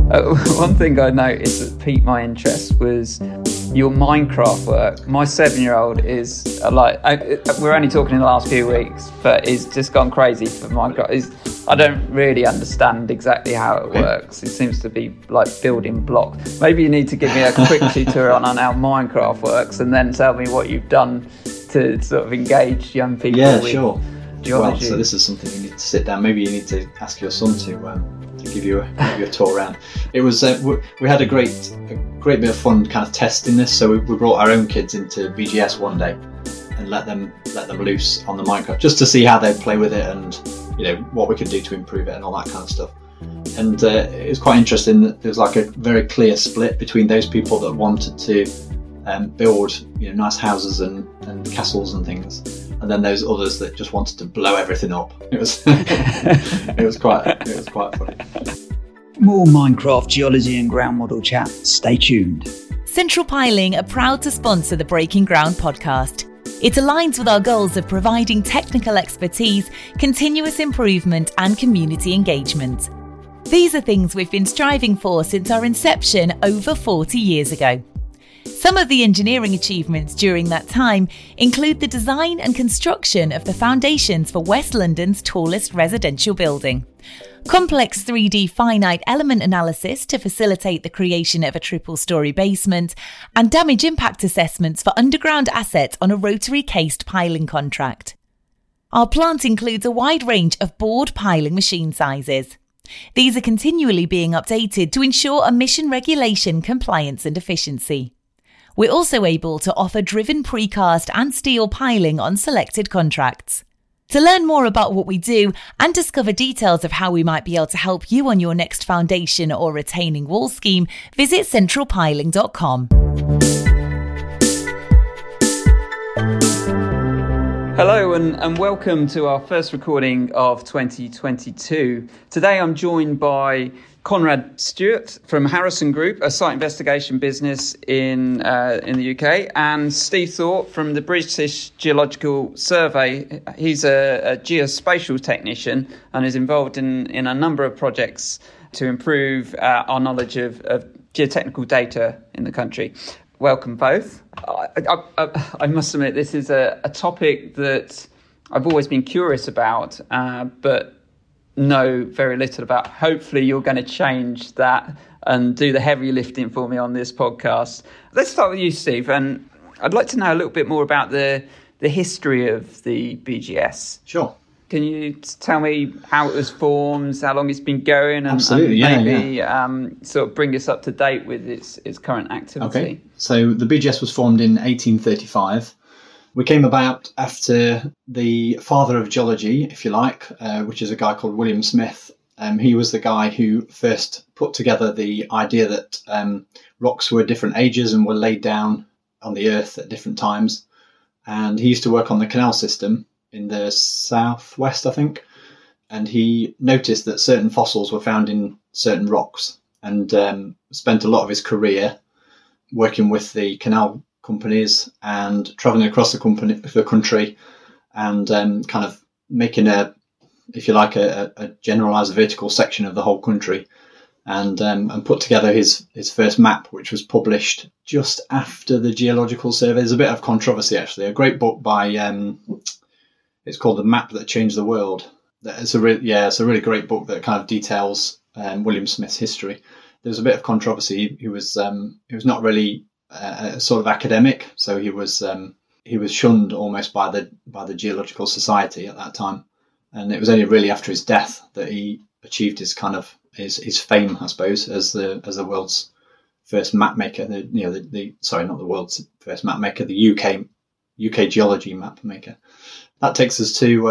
One thing I noticed that piqued my interest was your Minecraft work. My 7-year-old is we're only talking in the last few weeks, but he's just gone crazy for Minecraft. I don't really understand exactly how it works. It seems to be like building blocks. Maybe you need to give me a quick tutorial on how Minecraft works, and then tell me what you've done to sort of engage young people with sure. geology. Well, so this is something you need to sit down. Maybe you need to ask your son to give you a tour around. It was we had a great bit of fun kind of testing this. So we brought our own kids into BGS one day and let them loose on the Minecraft just to see how they'd play with it and what we could do to improve it and all that kind of stuff. And it was quite interesting that there was like a very clear split between those people that wanted to build nice houses and castles and things, and then those others that just wanted to blow everything up. It was it was quite funny. More Minecraft geology and ground model chat. Stay tuned. Central Piling are proud to sponsor the Breaking Ground podcast. It aligns with our goals of providing technical expertise, continuous improvement and community engagement. These are things we've been striving for since our inception over 40 years ago. Some of the engineering achievements during that time include the design and construction of the foundations for West London's tallest residential building, complex 3D finite element analysis to facilitate the creation of a triple-storey basement, and damage impact assessments for underground assets on a rotary cased piling contract. Our plant includes a wide range of bored piling machine sizes. These are continually being updated to ensure emission regulation, compliance and efficiency. We're also able to offer driven precast and steel piling on selected contracts. To learn more about what we do and discover details of how we might be able to help you on your next foundation or retaining wall scheme, visit centralpiling.com. Hello and welcome to our first recording of 2022. Today I'm joined by Conrad Stewart from Harrison Group, a site investigation business in the UK, and Steve Thorpe from the British Geological Survey. He's a geospatial technician and is involved in a number of projects to improve our knowledge of geotechnical data in the country. Welcome both. I must admit, this is a topic that I've always been curious about, but know very little about. Hopefully you're going to change that and do the heavy lifting for me on this podcast. Let's start with you, Steve, and I'd like to know a little bit more about the history of the BGS. Sure. Can you tell me how it was formed, how long it's been going, and Absolutely, maybe sort of bring us up to date with its current activity? Okay. So the BGS was formed in 1835. We came about after the father of geology, if you like, which is a guy called William Smith. He was the guy who first put together the idea that rocks were different ages and were laid down on the earth at different times. And he used to work on the canal system in the southwest, I think. And he noticed that certain fossils were found in certain rocks, and spent a lot of his career working with the canal companies and travelling across the country and kind of making a generalised vertical section of the whole country, and put together his first map, which was published just after the Geological Survey. There's a bit of controversy, actually. A great book by it's called The Map That Changed the World. It's a really great book that kind of details William Smith's history. There's a bit of controversy. He was not really a sort of academic, so he was shunned almost by the Geological Society at that time, and it was only really after his death that he achieved his kind of his fame, I suppose, as the world's first map maker. Not the world's first map maker, the UK geology map maker. That takes us to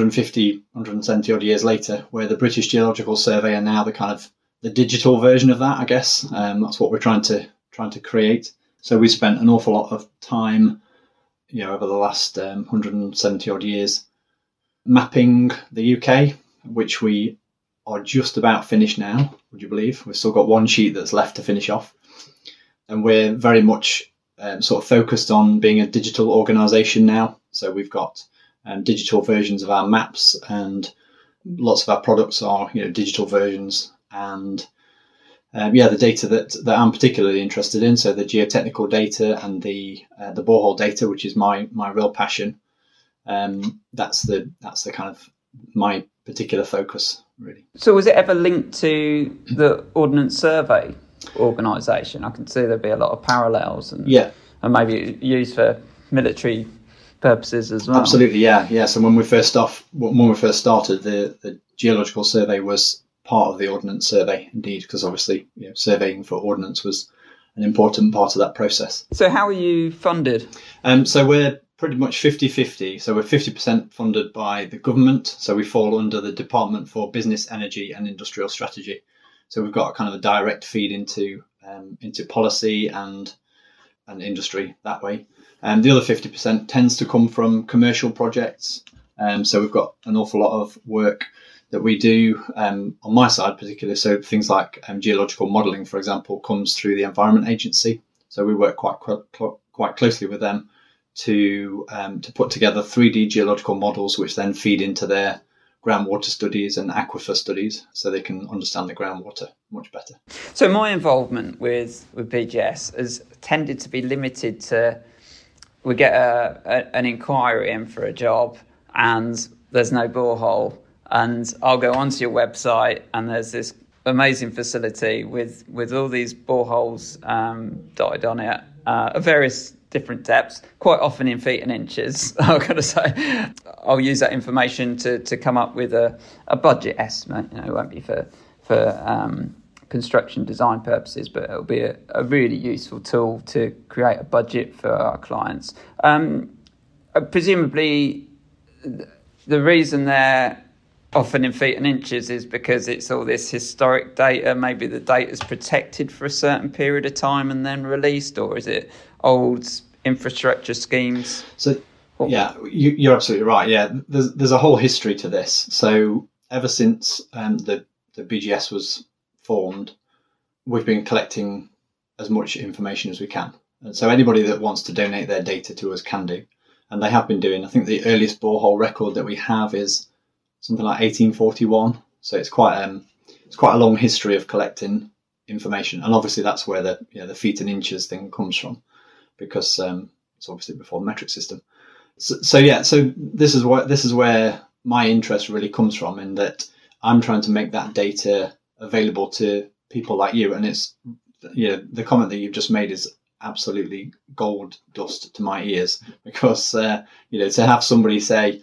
170 odd years later, where the British Geological Survey are now the kind of the digital version of that, I guess. That's what we're trying to create. So we spent an awful lot of time, over the last 170 odd years, mapping the UK, which we are just about finished now, would you believe? We've still got one sheet that's left to finish off. And we're very much sort of focused on being a digital organisation now. So we've got digital versions of our maps, and lots of our products are digital versions, and the data that I'm particularly interested in, so the geotechnical data and the borehole data, which is my real passion. That's the kind of my particular focus, really. So was it ever linked to the Ordnance Survey organisation? I can see there'd be a lot of parallels, and maybe used for military purposes as well. Absolutely, yeah. So when we first started, the Geological Survey was part of the Ordnance Survey, indeed, because obviously surveying for ordnance was an important part of that process. So how are you funded? So we're pretty much 50-50. So we're 50% funded by the government. So we fall under the Department for Business, Energy and Industrial Strategy. So we've got kind of a direct feed into policy and industry that way. And the other 50% tends to come from commercial projects. So we've got an awful lot of work that we do on my side particularly. So things like geological modelling, for example, comes through the Environment Agency. So we work quite closely with them to put together 3D geological models, which then feed into their groundwater studies and aquifer studies, so they can understand the groundwater much better. So my involvement with BGS has tended to be limited to, we get an inquiry in for a job and there's no borehole, and I'll go onto your website and there's this amazing facility with all these boreholes dotted on it of various different depths, quite often in feet and inches. I've got to say, I'll use that information to come up with a budget estimate. It won't be for construction design purposes, but it'll be a really useful tool to create a budget for our clients. Presumably, the reason they're often in feet and inches is because it's all this historic data. Maybe the data is protected for a certain period of time and then released, or is it old infrastructure schemes? So, yeah, you're absolutely right. Yeah, there's a whole history to this. So ever since the BGS was formed, we've been collecting as much information as we can. And so anybody that wants to donate their data to us can do. And they have been doing. I think the earliest borehole record that we have is something like 1841. So it's quite a long history of collecting information. And obviously that's where the feet and inches thing comes from, because it's obviously before the metric system. So this is where my interest really comes from, in that I'm trying to make that data available to people like you. And it's, the comment that you've just made is absolutely gold dust to my ears, because to have somebody say,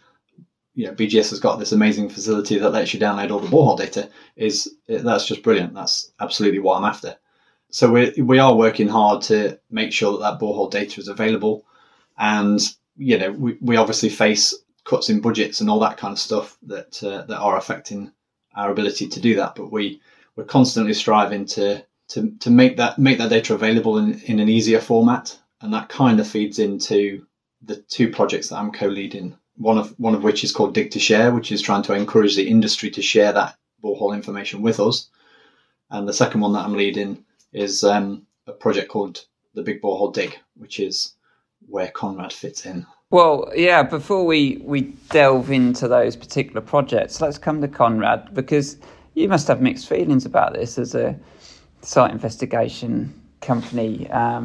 BGS has got this amazing facility that lets you download all the borehole data, that's just brilliant. That's absolutely what I'm after. So we are working hard to make sure that borehole data is available, and we obviously face cuts in budgets and all that kind of stuff that are affecting our ability to do that. But we're constantly striving to make that data available in an easier format, and that kind of feeds into the two projects that I'm co-leading. One of which is called Dig to Share, which is trying to encourage the industry to share that borehole information with us. And the second one that I'm leading is a project called the Big Borehole Dig, which is where Conrad fits in. Well, yeah, before we delve into those particular projects, let's come to Conrad, because you must have mixed feelings about this as a site investigation company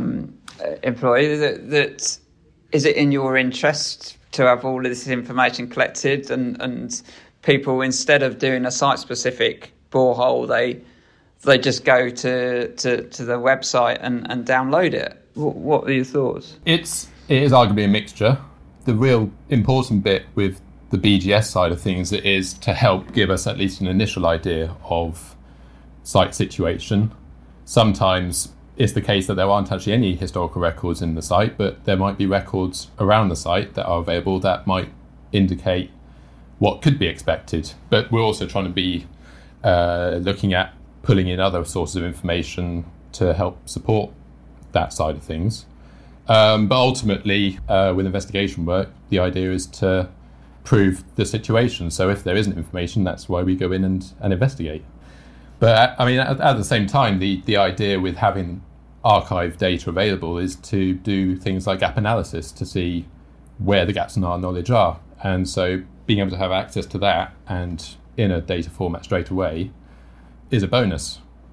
employee. That is it in your interest to have all of this information collected, and people, instead of doing a site-specific borehole, they just go to the website and download it? What are your thoughts? It is arguably a mixture. The real important bit with the BGS side of things is to help give us at least an initial idea of site situation. Sometimes it's the case that there aren't actually any historical records in the site, but there might be records around the site that are available that might indicate what could be expected. But we're also trying to be looking at pulling in other sources of information to help support that side of things. But ultimately, with investigation work, the idea is to prove the situation. So if there isn't information, that's why we go in and investigate. But I mean, at the same time, the idea with having archive data available is to do things like gap analysis to see where the gaps in our knowledge are. And so being able to have access to that and in a data format straight away is a bonus.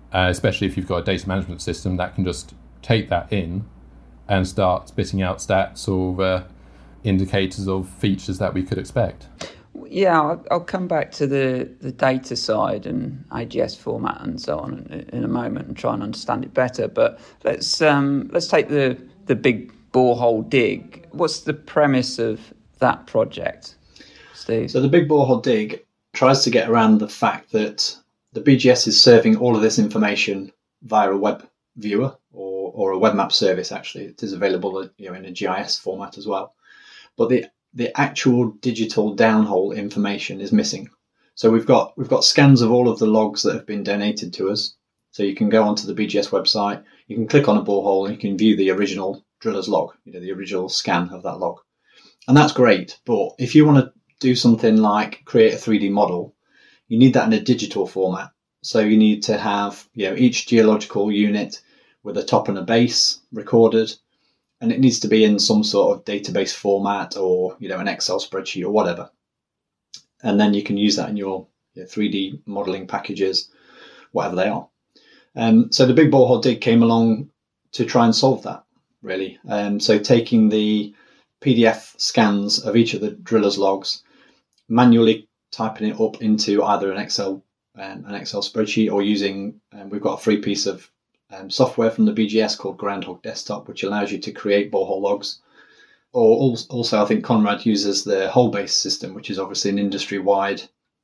especially if you've got a data management system that can just take that in and start spitting out stats or indicators of features that we could expect. Yeah, I'll come back to the data side and AGS format and so on in a moment and try and understand it better. But let's take the big borehole dig. What's the premise of that project, Steve? So the big borehole dig tries to get around the fact that the BGS is serving all of this information via a web viewer or a web map service. Actually, it is available in a GIS format as well. But the actual digital downhole information is missing. So we've got scans of all of the logs that have been donated to us. So you can go onto the BGS website, you can click on a borehole, and you can view the original driller's log, the original scan of that log. And that's great. But if you want to do something like create a 3D model, you need that in a digital format. So you need to have each geological unit with a top and a base recorded, and it needs to be in some sort of database format or an Excel spreadsheet or whatever. And then you can use that in your 3D modeling packages, whatever they are. So the big borehole dig came along to try and solve that, really. So taking the PDF scans of each of the driller's logs, manually typing it up into either an Excel spreadsheet, or using we've got a free piece of software from the BGS called Groundhog Desktop, which allows you to create borehole logs. Or also, I think Conrad uses the Holebase system, which is obviously an industry-wide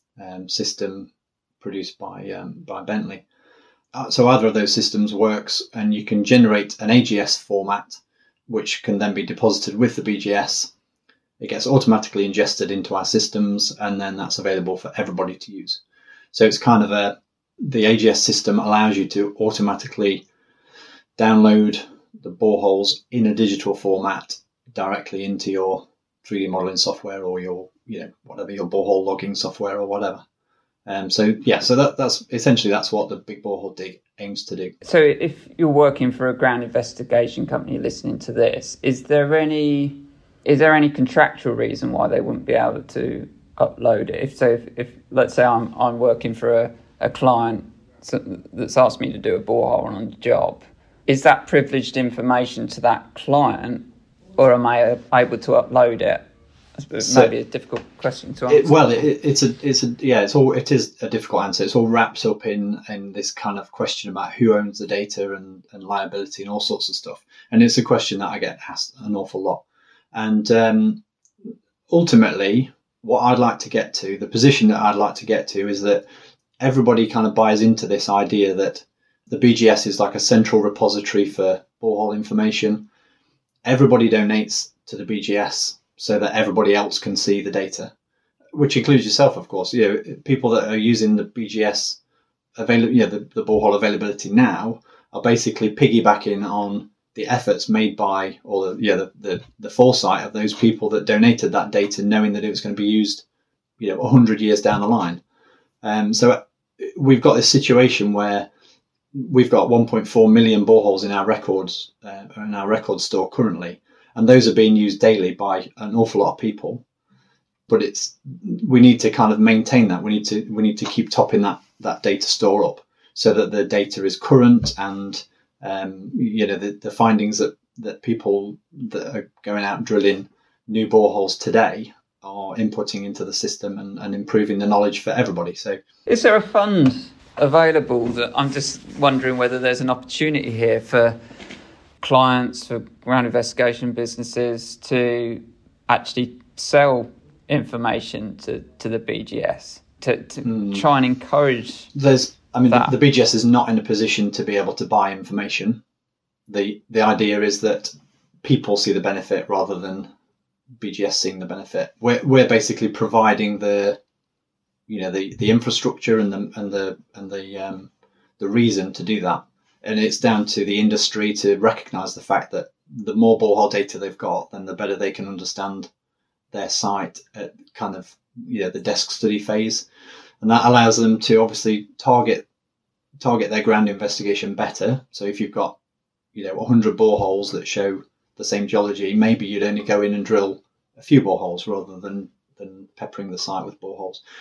system produced by Bentley. So either of those systems works, and you can generate an AGS format, which can then be deposited with the BGS. It gets automatically ingested into our systems, and then that's available for everybody to use. So it's kind of the AGS system allows you to automatically download the boreholes in a digital format directly into your 3D modeling software or your whatever, your borehole logging software or whatever. So that's essentially what the big borehole dig aims to do. So if you're working for a ground investigation company listening to this, is there any contractual reason why they wouldn't be able to upload it? If let's say I'm working for a client that's asked me to do a borehole on a job, is that privileged information to that client, or am I able to upload it? That's maybe a difficult question to answer. It is a difficult answer. It's all wrapped up in this kind of question about who owns the data and liability and all sorts of stuff. And it's a question that I get asked an awful lot. And ultimately, what I'd like to get to, the position that I'd like to get to, is that everybody kind of buys into this idea that the BGS is like a central repository for borehole information. Everybody donates to the BGS so that everybody else can see the data, which includes yourself, of course. People that are using the BGS the borehole availability now are basically piggybacking on the efforts made by, or the foresight of those people that donated that data, knowing that it was going to be used 100 years down the line. So we've got this situation where we've got 1.4 million boreholes in our records, in our record store currently, and those are being used daily by an awful lot of people. But we need to kind of maintain that. We need to keep topping that data store up so that the data is current, and the findings that people that are going out drilling new boreholes today are inputting into the system and improving the knowledge for everybody. So, is there a fund available? That I'm just wondering whether there's an opportunity here for clients, for ground investigation businesses, to actually sell information to the BGS to try and encourage. The BGS is not in a position to be able to buy information. The idea is that people see the benefit rather than BGS seeing the benefit. We're basically providing the infrastructure and the reason to do that, and it's down to the industry to recognise the fact that the more borehole data they've got, then the better they can understand their site at kind of the desk study phase, and that allows them to obviously target their ground investigation better. So if you've got 100 boreholes that show the same geology, maybe you'd only go in and drill a few boreholes rather than peppering the site with boreholes.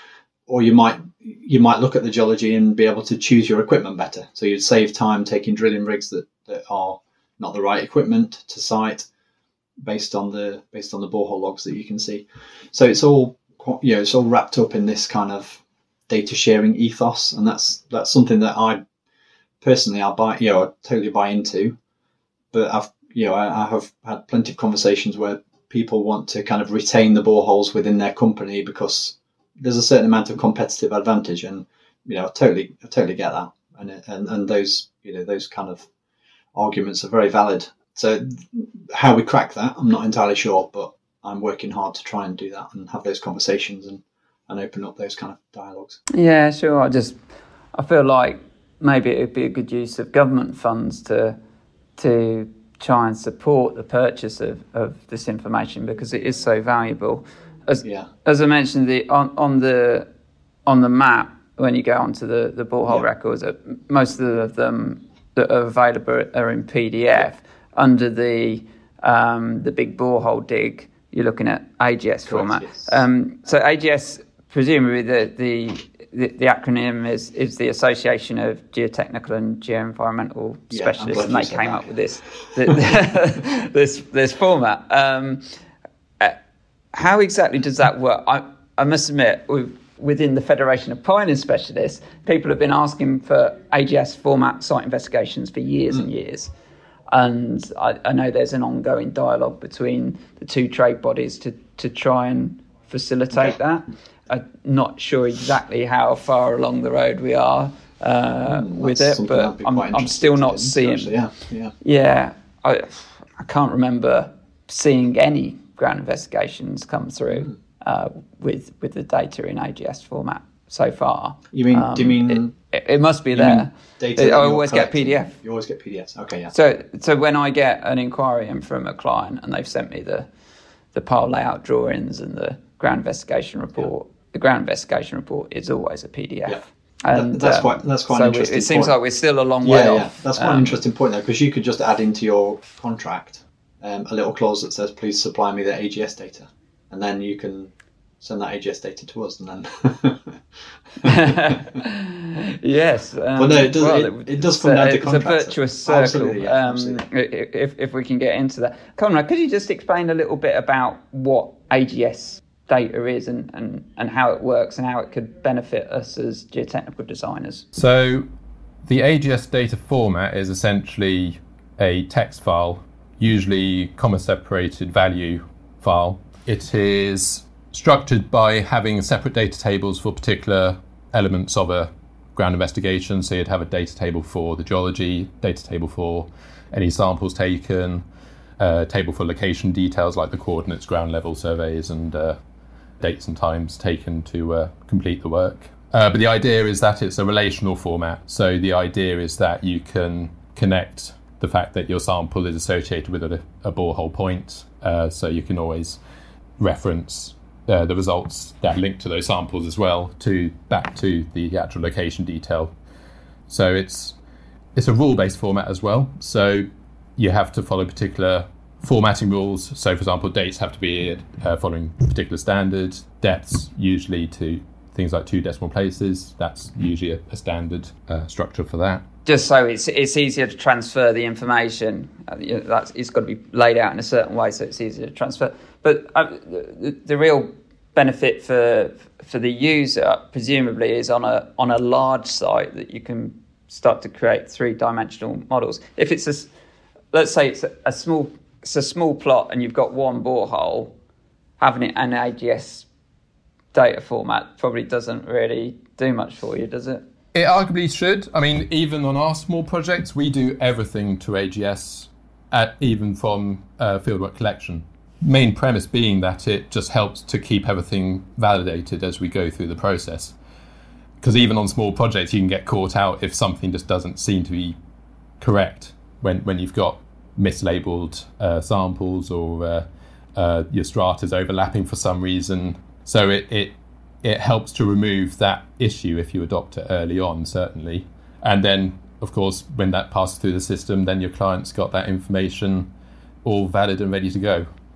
or you might look at the geology and be able to choose your equipment better. So you'd save time taking drilling rigs that are not the right equipment to site based on the borehole logs that you can see. So it's all wrapped up in this kind of data sharing ethos, and that's something that I totally buy into. But I have had plenty of conversations where people want to kind of retain the boreholes within their company because there's a certain amount of competitive advantage, and I totally get that, and those those kind of arguments are very valid. So how we crack that, I'm not entirely sure, but I'm working hard to try and do that and have those conversations and open up those kind of dialogues. Yeah, sure. I feel like maybe it would be a good use of government funds to try and support the purchase of this information, because it is so valuable. As I mentioned, on the map, when you go onto the borehole records, most of them that are available are in PDF. Under the big borehole dig, you're looking at AGS format. Yes. So AGS, presumably the acronym is the Association of Geotechnical and Geoenvironmental Specialists, and they came up with this this format. How exactly does that work? I must admit, within the Federation of Pioneer Specialists, people have been asking for AGS format site investigations for years and years. And I know there's an ongoing dialogue between the two trade bodies to try and facilitate that. I'm not sure exactly how far along the road we are with it, but I'm still not seeing. I can't remember seeing any ground investigations come through with the data in AGS format so far. You mean? Do you mean? It must be there. Data I always get PDF. You always get PDFs. Okay, yeah. So when I get an inquiry in from a client and they've sent me the pile layout drawings and the ground investigation report, the ground investigation report is always a PDF. Yeah. And that's quite an interesting. It seems point. like we're still a long way off. Yeah, that's quite an interesting point though, because you could just add into your contract a little clause that says, "Please supply me the AGS data," and then you can send that AGS data to us, and then. Yes, but no, it does come down to contracts. It's a virtuous circle. Absolutely, absolutely. If we can get into that, Conrad, could you just explain a little bit about what AGS data is and how it works and how it could benefit us as geotechnical designers? So, the AGS data format is essentially a text file, usually comma-separated value file. It is structured by having separate data tables for particular elements of a ground investigation. So you'd have a data table for the geology, data table for any samples taken, table for location details like the coordinates, ground level surveys, and dates and times taken to complete the work. But the idea is that it's a relational format. So the idea is that you can connect the fact that your sample is associated with a borehole point. So you can always reference the results that link to those samples as well back to the actual location detail. So it's a rule-based format as well. So you have to follow particular formatting rules. So for example, dates have to be following particular standards, depths usually to things like 2 decimal places. That's usually a standard structure for that. Just so it's easier to transfer the information. It's got to be laid out in a certain way so it's easier to transfer. But the real benefit for the user, presumably, is on a large site that you can start to create 3-dimensional models. If it's let's say it's a small plot and you've got one borehole, having it in AGS data format probably doesn't really do much for you, does it? It arguably should. I mean, even on our small projects, we do everything to AGS, even from fieldwork collection. Main premise being that it just helps to keep everything validated as we go through the process. Because even on small projects, you can get caught out if something just doesn't seem to be correct when you've got mislabeled samples or your strata is overlapping for some reason. So it helps to remove that issue if you adopt it early on, certainly. And then, of course, when that passes through the system, then your client's got that information all valid and ready to go.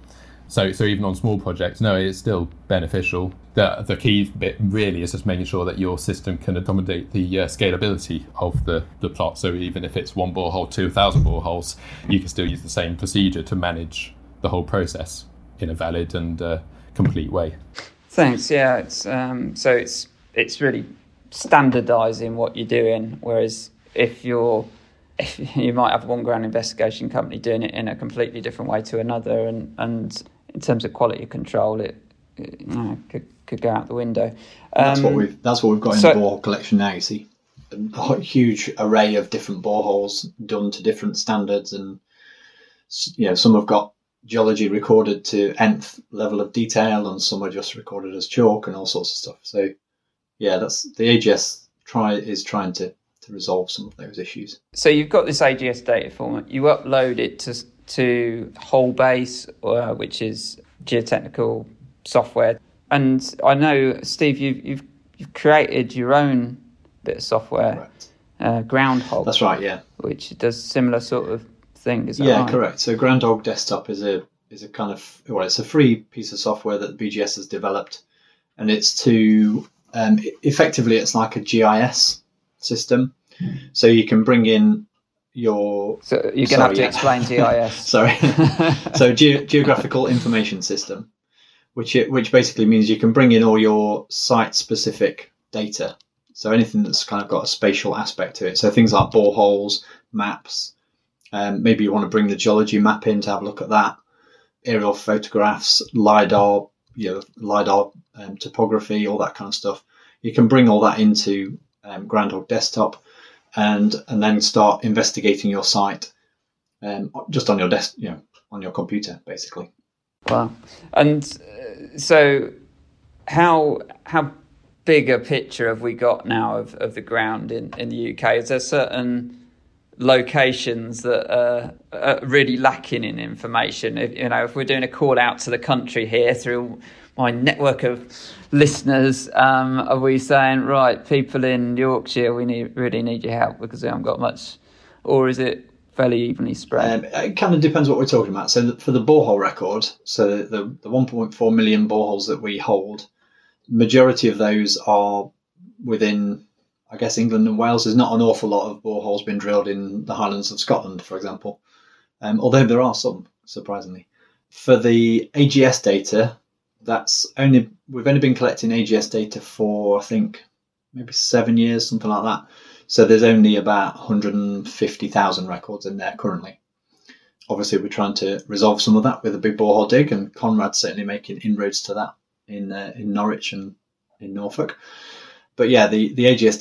So even on small projects, no, it's still beneficial. The key bit really is just making sure that your system can accommodate the scalability of the plot. So even if it's one borehole to 1,000 boreholes, you can still use the same procedure to manage the whole process in a valid and complete way. Thanks. Yeah, it's it's really standardising what you're doing. Whereas if you might have one ground investigation company doing it in a completely different way to another, and in terms of quality control, it could go out the window. That's what we've got in the borehole collection now. You see a huge array of different boreholes done to different standards, and some have got geology recorded to nth level of detail, and some are just recorded as chalk and all sorts of stuff. So yeah, that's the AGS is trying to resolve some of those issues. So you've got this AGS data format. You upload it to Holebase, which is geotechnical software. And I know, Steve, you've created your own bit of software, Groundhog. That's right, yeah. Which does similar sort of thing. Is that right? Correct. So Groundhog Desktop is a kind of it's a free piece of software that the BGS has developed, and it's to effectively it's like a GIS system. So you can bring in your... So you're going to have to explain GIS. Sorry. So Geographical Information System, which basically means you can bring in all your site-specific data. So anything that's kind of got a spatial aspect to it. So things like boreholes, maps, maybe you want to bring the geology map in to have a look at that, aerial photographs, LiDAR, topography, all that kind of stuff. You can bring all that into Groundhog Desktop, and then start investigating your site just on your desk, on your computer, basically. Wow! And so, how big a picture have we got now of the ground in the UK? Is there certain locations that are really lacking in information? If we're doing a call out to the country here through my network of listeners, are we saying, right, people in Yorkshire, we really need your help because we haven't got much, or is it fairly evenly spread? It kind of depends what we're talking about. So for the borehole record, so the 1.4 million boreholes that we hold, majority of those are within, I guess, England and Wales. There's not an awful lot of boreholes been drilled in the Highlands of Scotland, for example, although there are some, surprisingly. For the AGS data, we've only been collecting AGS data for, I think, maybe 7 years, something like that. So there's only about 150,000 records in there currently. Obviously, we're trying to resolve some of that with a big borehole dig, and Conrad's certainly making inroads to that in Norwich and in Norfolk. But yeah, the AGS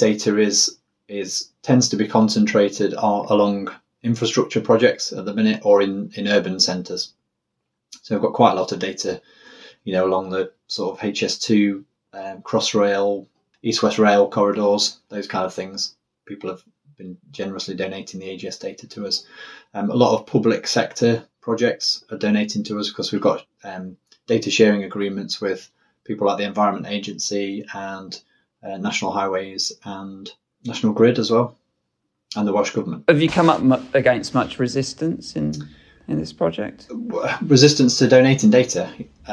data tends to be concentrated along infrastructure projects at the minute, or in urban centres. So we've got quite a lot of data, along the sort of HS2, Crossrail, East-West Rail corridors, those kind of things. People have been generously donating the AGS data to us. A lot of public sector projects are donating to us because we've got data sharing agreements with people like the Environment Agency and National Highways and National Grid as well, and the Welsh Government. Have you come up against much resistance in this project? Resistance to donating data?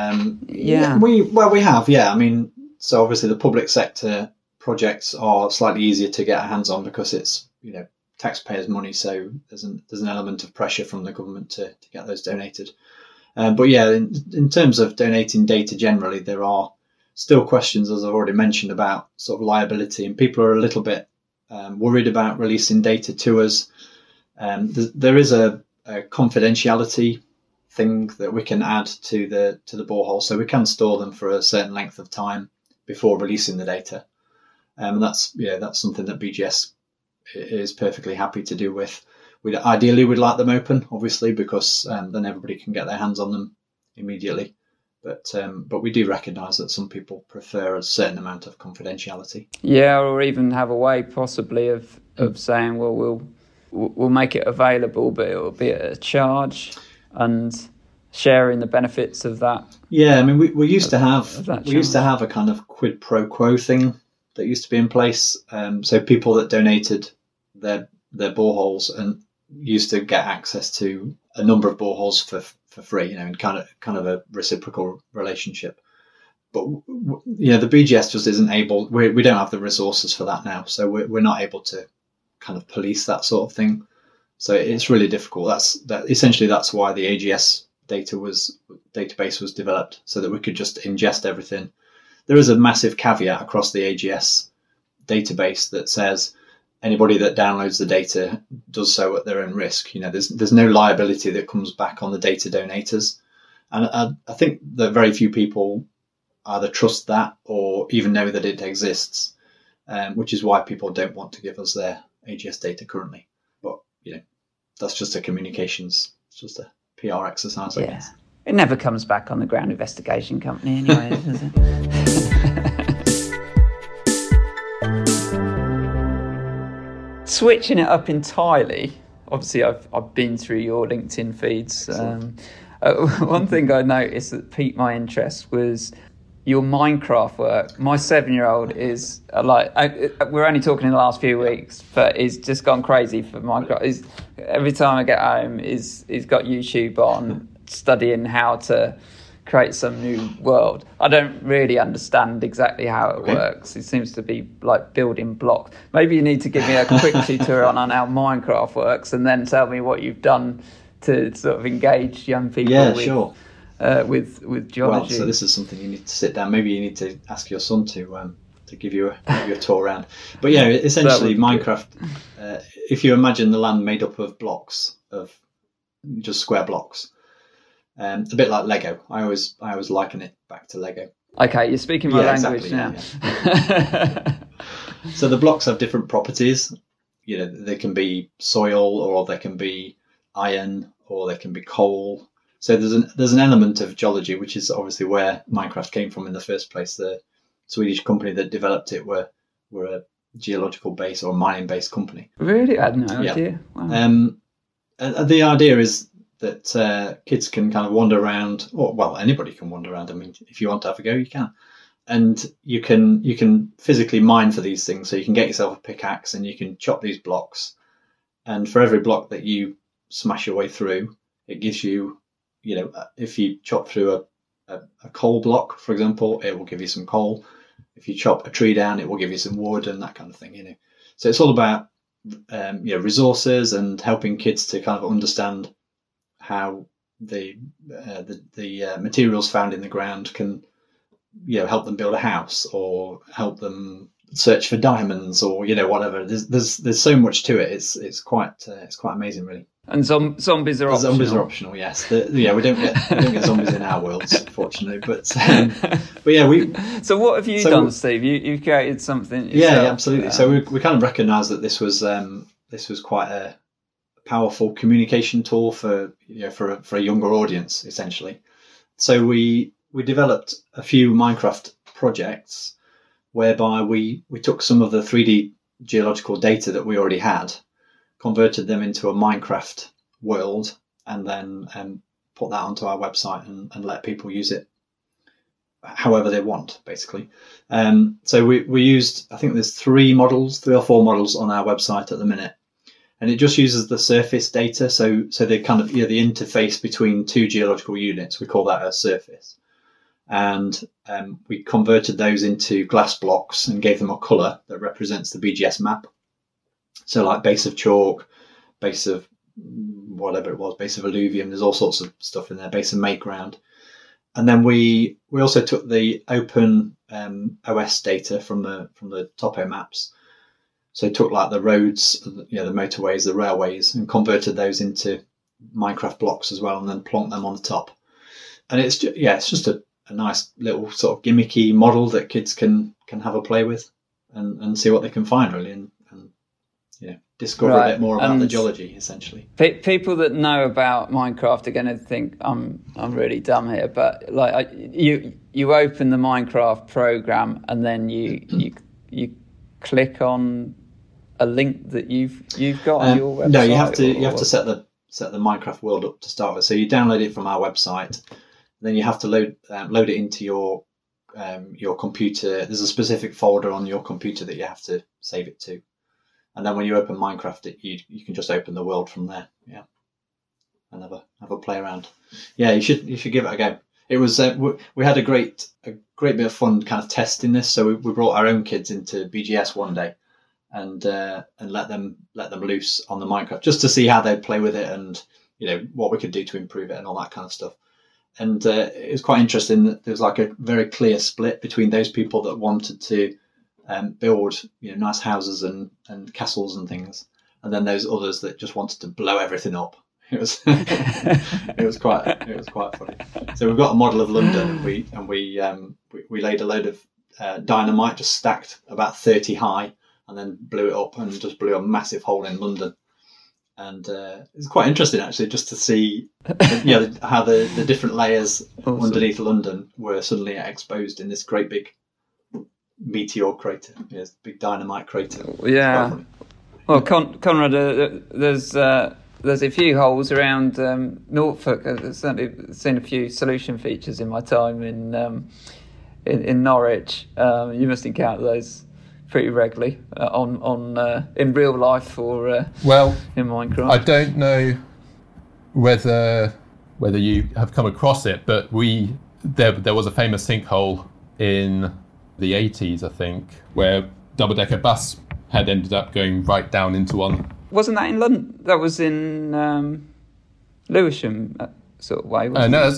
Yeah. We have, yeah. I mean, so obviously the public sector projects are slightly easier to get our hands on because it's, taxpayers' money. So there's an element of pressure from the government to get those donated. But yeah, in terms of donating data generally, there are still questions, as I've already mentioned, about sort of liability, and people are a little bit worried about releasing data to us. There is a confidentiality thing that we can add to the borehole, so we can store them for a certain length of time before releasing the data. And that's something that BGS is perfectly happy to do with. We'd like them open, obviously, because then everybody can get their hands on them immediately. But we do recognise that some people prefer a certain amount of confidentiality. Yeah, or even have a way possibly of saying, well, we'll make it available, but it will be at a charge, and sharing the benefits of that. Yeah, I mean, we used to have a kind of quid pro quo thing that used to be in place. So people that donated their boreholes and used to get access to a number of boreholes for free, and kind of a reciprocal relationship. But the BGS just isn't able. We don't have the resources for that now, so we're not able to kind of police that sort of thing. So it's really difficult. Essentially that's why the AGS database was developed, so that we could just ingest everything. There is a massive caveat across the AGS database that says anybody that downloads the data does so at their own risk. There's no liability that comes back on the data donators, and I think that very few people either trust that or even know that it exists, which is why people don't want to give us their AGS data currently. But that's just it's just a PR exercise, I guess. It never comes back on the ground investigation company anyway, does it? Switching it up entirely, obviously I've been through your LinkedIn feeds. One thing I noticed that piqued my interest was your Minecraft work. My 7-year-old is we're only talking in the last few weeks, but he's just gone crazy for Minecraft. Every time I get home, he's got YouTube on, studying how to create some new world. I don't really understand exactly how it works. It seems to be like building blocks. Maybe you need to give me a quick tutorial on how Minecraft works, and then tell me what you've done to sort of engage young people with geology. Well, so this is something you need to sit down. Maybe you need to ask your son to give you a tour around. But essentially Minecraft, if you imagine the land made up of blocks, of just square blocks, a bit like Lego. I always liken it back to Lego. Okay, you're speaking my language now. Yeah. So the blocks have different properties. They can be soil, or they can be iron, or they can be coal. So there's an element of geology, which is obviously where Minecraft came from in the first place. The Swedish company that developed it were a geological base or mining based company. Really? I had no idea. Wow. The idea is that kids can kind of wander around, or anybody can wander around. I mean, if you want to have a go, you can, and you can physically mine for these things. So you can get yourself a pickaxe and you can chop these blocks, and for every block that you smash your way through, it gives you, if you chop through a coal block, for example, it will give you some coal. If you chop a tree down, it will give you some wood and that kind of thing. So it's all about resources and helping kids to kind of understand how the materials found in the ground can help them build a house, or help them search for diamonds, or whatever. There's so much to it. It's quite amazing, really. And zombies are optional. Zombies are optional, yes. We don't get zombies in our worlds, fortunately. But yeah, So what have you done, Steve? You've created something yourself. Yeah, absolutely. So we kind of recognised that this was quite a powerful communication tool for a younger audience, essentially. So we developed a few Minecraft projects whereby we took some of the 3D geological data that we already had, converted them into a Minecraft world, and then put that onto our website and let people use it however they want, basically. So we used, I think there's 3 or 4 models on our website at the minute, and it just uses the surface data. So they kind of, the interface between 2 geological units, we call that a surface. And we converted those into glass blocks and gave them a colour that represents the BGS map. So like base of chalk, base of whatever it was, base of alluvium, there's all sorts of stuff in there, base of make ground. And then we also took the open OS data from the topo maps. So took like the roads, the motorways, the railways, and converted those into Minecraft blocks as well, and then plonked them on the top. And it's just a nice little sort of gimmicky model that kids can have a play with and see what they can find, really, and discover a bit more about the geology, essentially. People that know about Minecraft are going to think I'm really dumb here, but like you open the Minecraft program and then you click on a link that you've got on your website. No, you have to set the Minecraft world up to start with. So you download it from our website, then you have to load it into your computer. There's a specific folder on your computer that you have to save it to. And then when you open Minecraft, you can just open the world from there. Yeah. and have a play around. Yeah, you should give it a go. It was we had a great bit of fun kind of testing this. So we brought our own kids into BGS one day and let them loose on the Minecraft just to see how they'd play with it and what we could do to improve it and all that kind of stuff. And it was quite interesting that there was like a very clear split between those people that wanted to build nice houses and castles and things, and then those others that just wanted to blow everything up. It was it was quite funny. So we've got a model of London, and we laid a load of dynamite just stacked about 30 high, and then blew it up and just blew a massive hole in London. And it's quite interesting actually just to see how the different layers underneath London were suddenly exposed in this great big meteor crater, big dynamite crater. Yeah. Well, Conrad, there's a few holes around Norfolk. I've certainly seen a few solution features in my time in Norwich. You must encounter those pretty regularly on in real life or in Minecraft. I don't know whether you have come across it, but there was a famous sinkhole in the 80s, I think, where double-decker bus had ended up going right down into one. Wasn't that in London? That was in Lewisham sort of way.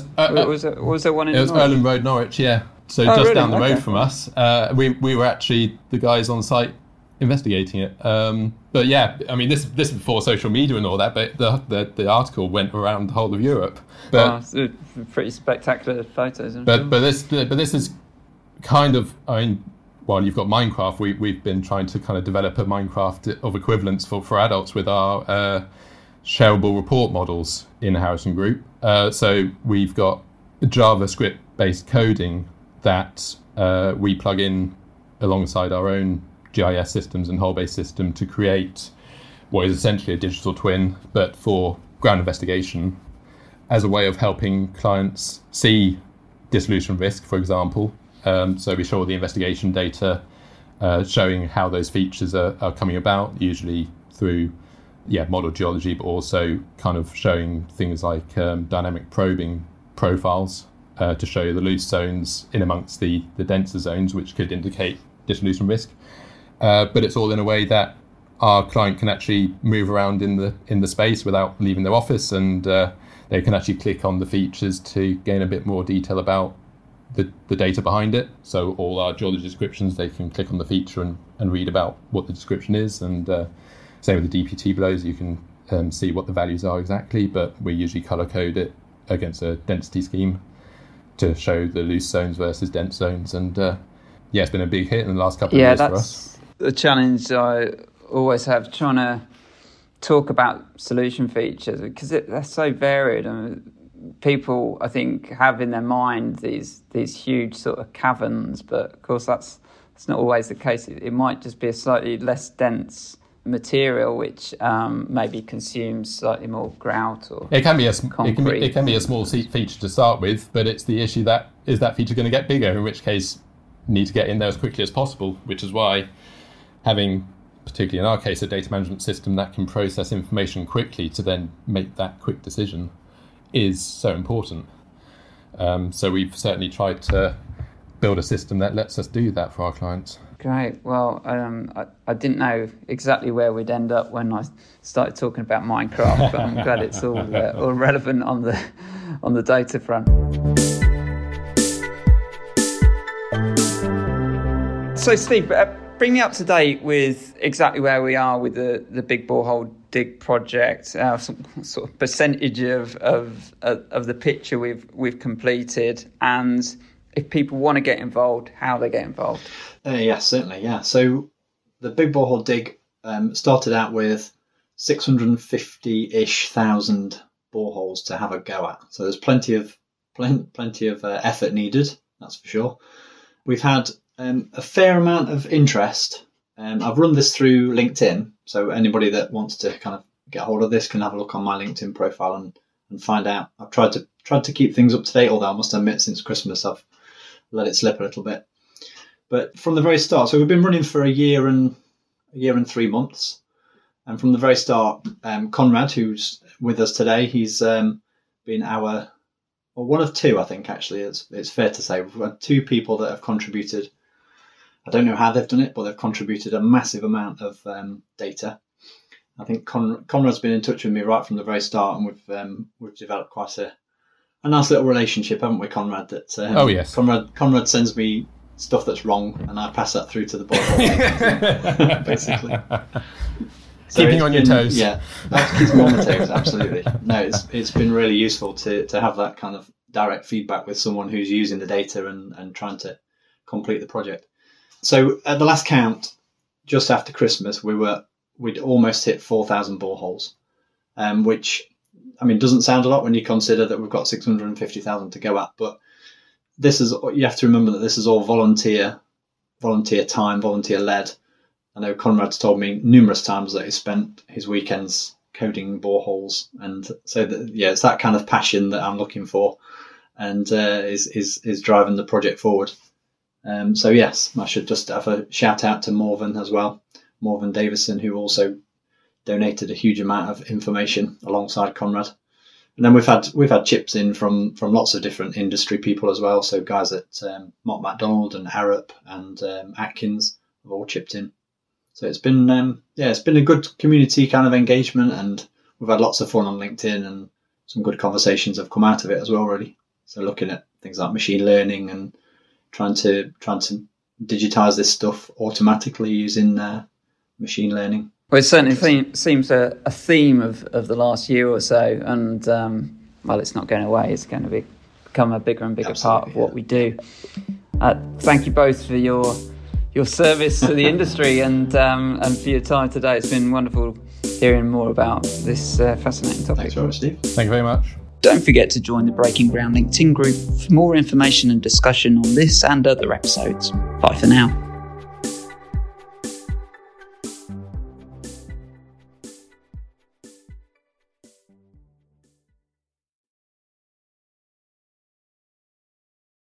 Was there one in? It was Erland Road, Norwich. Yeah. So just really? Down the road from us, we were actually the guys on site investigating it. But yeah, I mean, this is before social media and all that. But the article went around the whole of Europe. But pretty spectacular photos. But this is kind of, I mean, while you've got Minecraft, we've been trying to kind of develop a Minecraft of equivalents for adults with our shareable report models in Harrison Group. So we've got JavaScript-based coding that we plug in alongside our own GIS systems and hull-based system to create what is essentially a digital twin, but for ground investigation, as a way of helping clients see dissolution risk, for example. So we show the investigation data showing how those features are coming about, usually through model geology, but also kind of showing things like dynamic probing profiles to show the loose zones in amongst the denser zones, which could indicate dissolution risk. But it's all in a way that our client can actually move around in the space without leaving their office, and they can actually click on the features to gain a bit more detail about the data behind it. So all our geology descriptions, they can click on the feature and read about what the description is, and same with the DPT below, so you can see what the values are exactly, but we usually color code it against a density scheme to show the loose zones versus dense zones. And it's been a big hit in the last couple of years for us. The challenge I always have trying to talk about solution features, because they're so varied. I mean, people, I think, have in their mind these huge sort of caverns, but of course that's not always the case. It might just be a slightly less dense material which maybe consumes slightly more grout or it can be a concrete. It can be a small feature to start with, but it's the issue that is that feature going to get bigger, in which case you need to get in there as quickly as possible, which is why having, particularly in our case, a data management system that can process information quickly to then make that quick decision is so important. So we've certainly tried to build a system that lets us do that for our clients. Great. Well, I didn't know exactly where we'd end up when I started talking about Minecraft, but I'm glad it's all relevant on the data front. So, Steve, bring me up to date with exactly where we are with the Big Borehole Dig project, some sort of percentage of the picture we've completed, and if people want to get involved, how they get involved. Yes, certainly. Yeah. So the Big Borehole Dig started out with 650-ish thousand boreholes to have a go at. So there's plenty of effort needed. That's for sure. We've had a fair amount of interest. I've run this through LinkedIn, so anybody that wants to kind of get hold of this can have a look on my LinkedIn profile and find out. I've tried to keep things up to date, although I must admit since Christmas I've let it slip a little bit. But from the very start, so we've been running for a year and 3 months. And from the very start, Conrad, who's with us today, he's been one of two, I think, actually. It's fair to say. We've had two people that have contributed. I don't know how they've done it, but they've contributed a massive amount of data. I think Conrad's been in touch with me right from the very start, and we've developed quite a nice little relationship, haven't we, Conrad? That oh yes, Conrad sends me stuff that's wrong, and I pass that through to the board, basically. So keeping on your toes. Yeah, that keeps me on the toes. Absolutely. No, it's been really useful to have that kind of direct feedback with someone who's using the data and trying to complete the project. So at the last count, just after Christmas, we'd almost hit 4,000 boreholes, which, I mean, doesn't sound a lot when you consider that we've got 650,000 to go at. But you have to remember that this is all volunteer time, volunteer led. I know Conrad's told me numerous times that he spent his weekends coding boreholes, and so it's that kind of passion that I'm looking for, and is driving the project forward. So yes, I should just have a shout out to Morven as well, Morven Davison, who also donated a huge amount of information alongside Conrad. And then we've had chips in from lots of different industry people as well. So guys at Mott MacDonald and Arup and Atkins have all chipped in. So it's been a good community kind of engagement, and we've had lots of fun on LinkedIn, and some good conversations have come out of it as well, really. So looking at things like machine learning and trying to digitize this stuff automatically using machine learning. Well, it certainly seems a theme of the last year or so, and it's not going away. It's going to become a bigger and bigger part of what we do. Thank you both for your service to the industry and for your time today. It's been wonderful hearing more about this fascinating topic. Thanks very much, Steve. Thank you very much. Don't forget to join the Breaking Ground LinkedIn group for more information and discussion on this and other episodes. Bye for now.